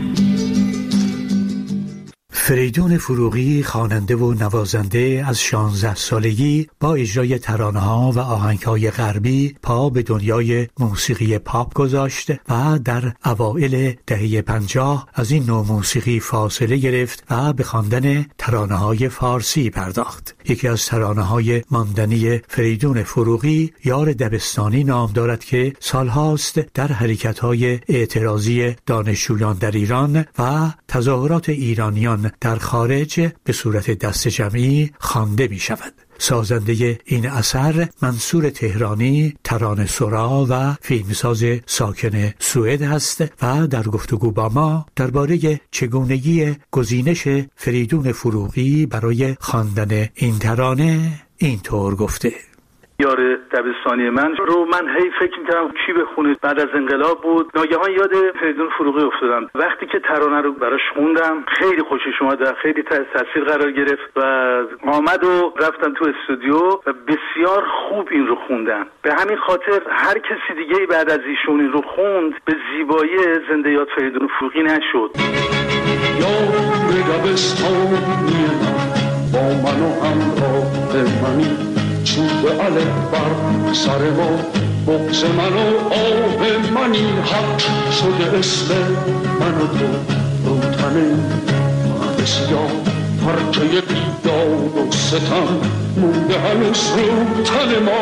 فریدون فروغی خواننده و نوازنده از شانزده سالگی با اجرای ترانه‌ها و آهنگ‌های غربی پا به دنیای موسیقی پاپ گذاشت و در اوایل دهه پنجاه از این نوع موسیقی فاصله گرفت و به خواندن ترانه‌های فارسی پرداخت. یکی از ترانه‌های ماندنی فریدون فروغی یار دبستانی نام دارد که سالهاست در حرکت‌های اعتراضی دانشجویان در ایران و تظاهرات ایرانیان در خارج به صورت دست جمعی خوانده می شود. سازنده این اثر منصور تهرانی، ترانه‌سرا و فیلمساز ساکن سوئد است و در گفتگو با ما درباره چگونگی گزینش فریدون فروغی برای خواندن این ترانه اینطور گفته: یار دبستانی من رو من هی فکر می‌کردم چی بخونه. بعد از انقلاب بود، ناگهان یاد فریدون فروغی افتادم. وقتی که ترانه رو براش خوندم خیلی خوشش اومد، خیلی تاثیر قرار گرفت و آمد و رفتم تو استودیو و بسیار خوب این رو خوندم. به همین خاطر هر کسی دیگه بعد از ایشون این رو خوند به زیبایی زنده یاد فریدون فروغی نشد. یار دبستانی من با من و همراه منی، چوب علف بر سر ما، بغض من و آه منی، حق شده اسم من و تو رو تنه مرد سیاه، پرچه بیداد و ستم مونده هنوز رو تن ما.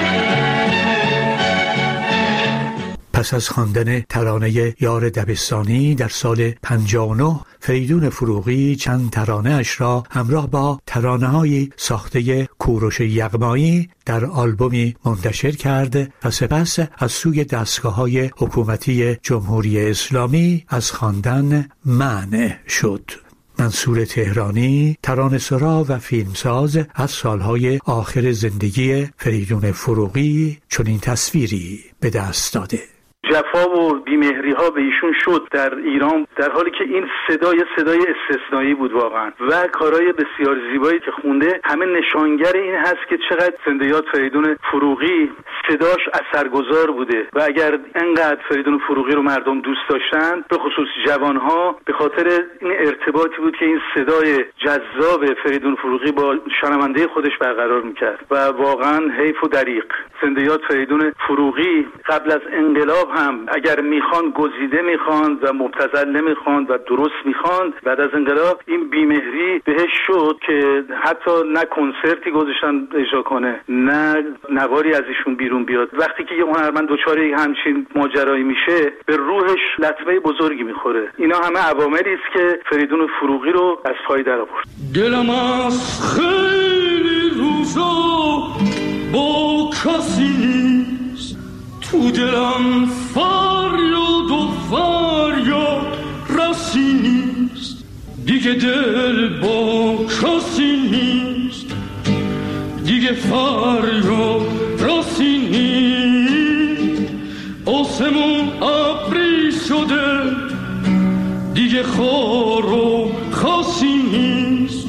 پس از خواندن ترانه یار دبستانی در سال پنجاه و نه، فریدون فروغی چند ترانه اش را همراه با ترانه‌های ساخته کوروش یغمایی در آلبومی منتشر کرد و سپس از سوی دستگاه‌های حکومتی جمهوری اسلامی از خواندن منع شد. منصور تهرانی، ترانه‌سرا و فیلمساز، از سالهای آخر زندگی فریدون فروغی چنین تصویری به دست داده: جفا و بیمهری ها به ایشون شد در ایران، در حالی که این صدای صدای استثنایی بود واقعا و کارهای بسیار زیبایی که خونده همه نشانگر این هست که چقدر زنده یاد فریدون فروغی صداش اثرگذار بوده و اگر انقدر فریدون فروغی رو مردم دوست داشتن، به خصوص جوانها، به خاطر این ارتباطی بود که این صدای جذاب فریدون فروغی با شنونده خودش برقرار میکرد و واقعا حیف و دریغ. زنده یاد فریدون فروغی قبل از انقلاب هم اگر میخوان گزیده میخوان و مبتذل نمیخوان و درست میخوان، بعد از انقلاب این بیمهری بهش شد که حتی نه کنسرتی گذاشتن اجرا کنه نه نواری از ایشون بیرون بیاد. وقتی که یه هنرمند دچار همچین ماجرایی میشه به روحش لطمه بزرگی میخوره. اینا همه عواملی است که فریدون فروغی رو از پای در آورد. دلم از خیلی روزا با کسی نیست، تو دلم فریاد و فریاد رسی نیست، دیگه دل با کسی نیست، دیگه فریاد رسی نیست، آسمون ابری شده دیگه خار و خاصی نیست.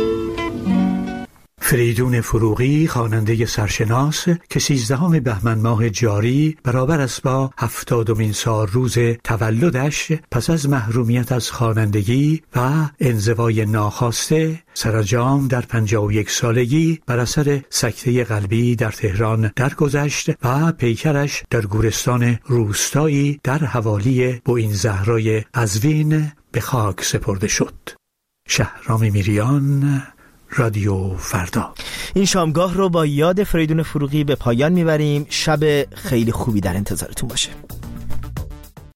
فریدون فروغی خواننده سرشناس که سیزدهم بهمن ماه جاری برابر است با هفتادمین سال روز تولدش پس از محرومیت از خوانندگی و انزوای ناخواسته سرانجام در پنجاه و یک سالگی بر اثر سکته قلبی در تهران درگذشت و پیکرش در گورستان روستایی در حوالی بوئین زهرای قزوین به خاک سپرده شد. شهرام میریان، رادیو فردا. این شامگاه رو با یاد فریدون فروغی به پایان میبریم. شب خیلی خوبی در انتظارتون باشه.